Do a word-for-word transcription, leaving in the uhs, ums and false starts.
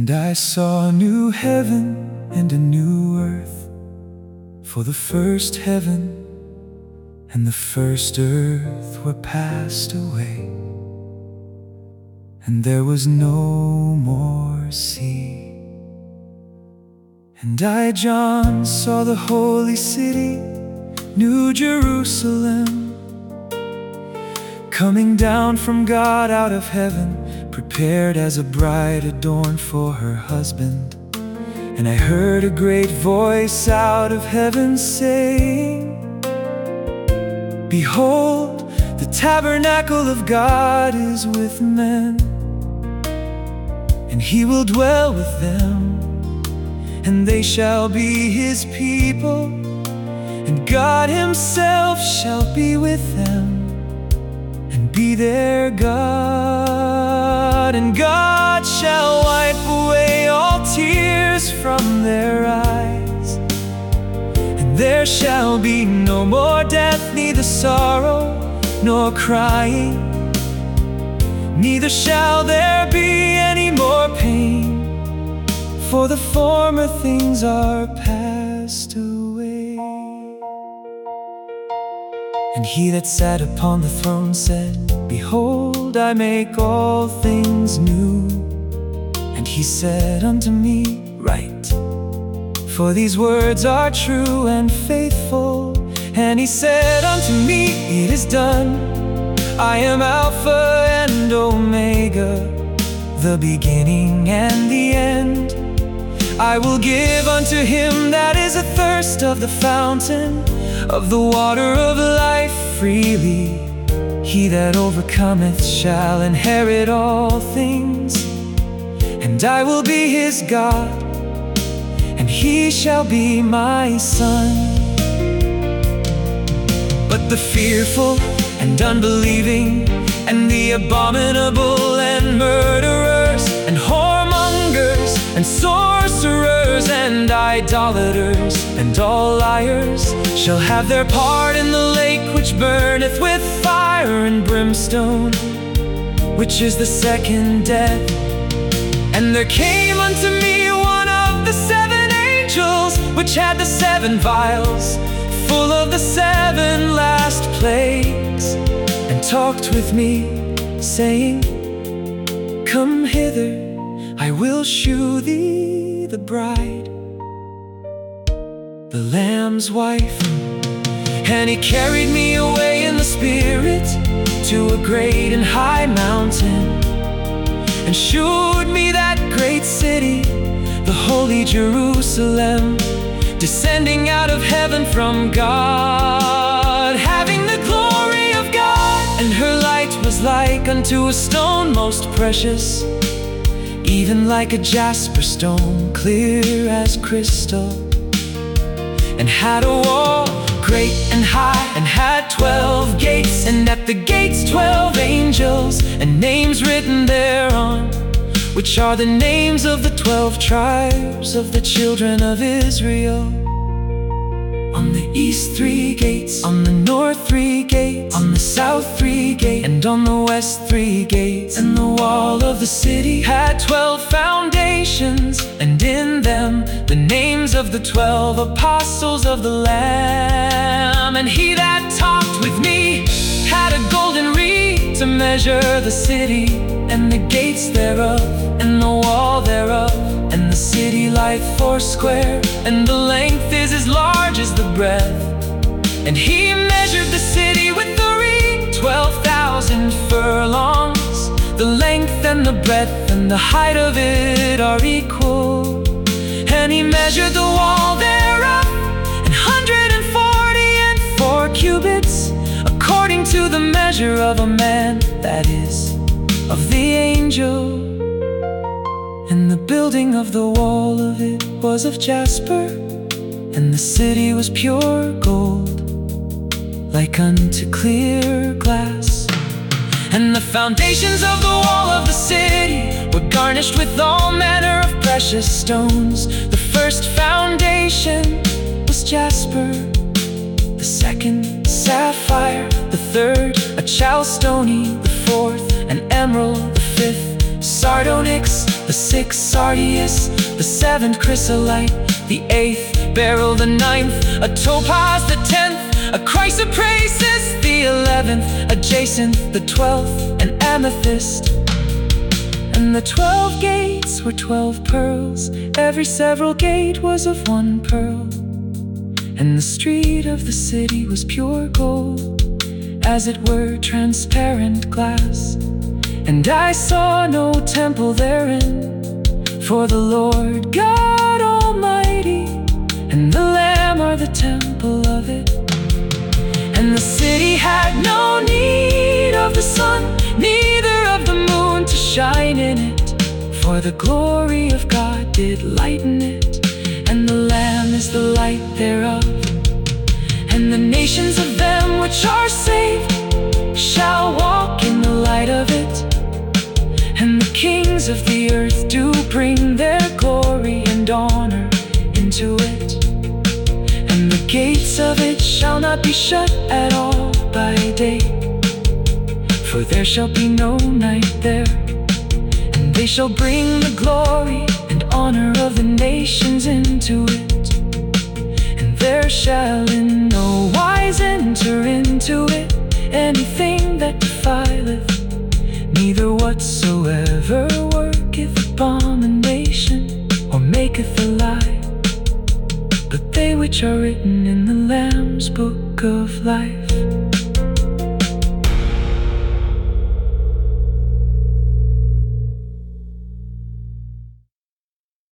And I saw a new heaven and a new earth, for the first heaven and the first earth were passed away, and there was no more sea. And I, John, saw the holy city, New Jerusalem, coming down from God out of heaven, prepared as a bride adorned for her husband. And I heard a great voice out of heaven saying, "Behold, the tabernacle of God is with men, and He will dwell with them, and they shall be His people, and God Himself shall be with them, and be their God. And God shall wipe away all tears from their eyes, and there shall be no more death, neither sorrow nor crying, neither shall there be any more pain, for the former things are passed away." And he that sat upon the throne said, "Behold, I make all things new." And he said unto me, "Write, for these words are true and faithful." And he said unto me, "It is done. I am Alpha and Omega, the beginning and the end. I will give unto him that is athirst of the fountain of the water of life freely. He that overcometh shall inherit all things, and I will be his God, and he shall be my son." But the fearful and unbelieving, and the abominable, and murderers, and whoremongers, and sorcerers, and idolaters, and all liars shall have their part in the lake which burneth with fire and brimstone, which is the second death. And there came unto me one of the seven angels, which had the seven vials, full of the seven last plagues, and talked with me, saying, "Come hither, I will shew thee the bride, the Lamb's wife." And he carried me away in the Spirit to a great and high mountain, and shewed me that great city, the holy Jerusalem, descending out of heaven from God, having the glory of God. And her light was like unto a stone most precious, even like a jasper stone, clear as crystal, and had a wall great and high, and had twelve gates, and at the gates twelve angels, and names written thereon, which are the names of the twelve tribes of the children of Israel. On the east three gates, on the north three gates, on the south three gates, and on the west three gates. And the wall of the city had twelve foundations, and in them the names of the twelve apostles of the Lamb. And he that talked with me had a golden reed to measure the city, and the gates thereof, and the wall thereof, and the city lieth foursquare, and the length is as large as the breadth. And he measured the city with the reed, twelve thousand furlongs. The length and the breadth and the height of it are equal. And he measured the wall thereof, an hundred and forty and four cubits, according to the measure of a man, that is, of the angel. And the building of the wall of it was of jasper, and the city was pure gold, like unto clear glass. And the foundations of the wall of the city were garnished with all manner of precious stones. The first foundation was jasper, the second sapphire, the third a chalcedony, the fourth an emerald, the fifth sardonyx, the sixth sardius, the seventh chrysolite, the eighth beryl, the ninth a topaz, the tenth a chrysoprasus, the eleventh a jacinth, the twelfth an amethyst. And the twelve gates were twelve pearls, every several gate was of one pearl. And the street of the city was pure gold, as it were transparent glass. And I saw no temple therein, for the Lord God Almighty and the Lamb are the temple of it. And the city had no need of the sun, neither of the moon to shine in it, for the glory of God did lighten it, and the Lamb is the light thereof. And the nations of them which are saved shall walk in the light of it, and the kings of the earth do bring their glory and honor into it. And the gates of it shall not be shut at all by day, for there shall be no night there. And they shall bring the glory and honor of the nations into it, and there shall in no wise enter into it anything that defileth, neither whatsoever worketh abomination or maketh a lie, but they which are written in the Lamb's book of life.